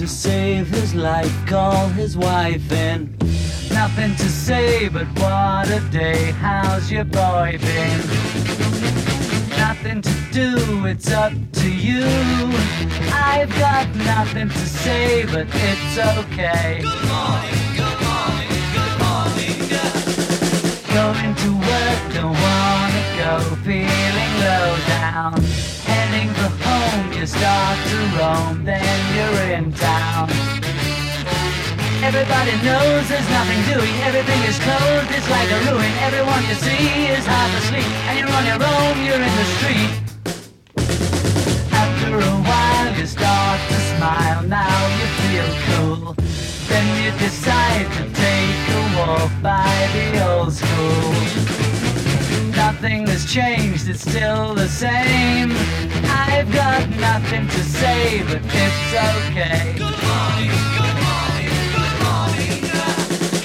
to save his life, call his wife in. Nothing to say, but what a day, how's your boy been? Nothing to do, it's up to you. I've got nothing to say, but it's okay. Good morning, good morning, good morning, yeah. Going to work, don't wanna go, feeling low down. Heading for home, you start to roam, then you're in town. Everybody knows there's nothing doing, everything is closed, it's like a ruin. Everyone you see is half asleep, and you're on your own, you're in the street. After a while you start to smile, now you feel cool. Then you decide to take a walk by the old school. Nothing has changed, it's still the same. I've got nothing to say, but it's okay. Good morning, good morning, good morning, yeah.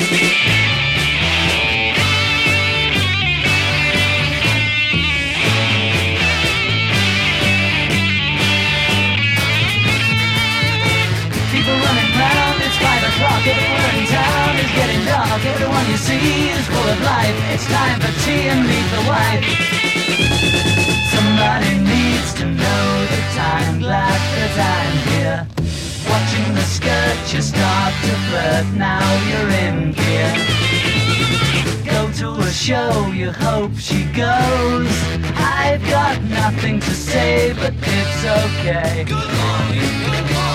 People running round, it's 5 o'clock, everywhere in town is getting dark. Everyone you see is full of life, it's time for tea and meet the wife. Somebody needs to know the time, glad that I'm here. Watching the skirt, you start to flirt, now you're in gear. Go to a show, you hope she goes. I've got nothing to say, but it's okay. Good morning, good morning.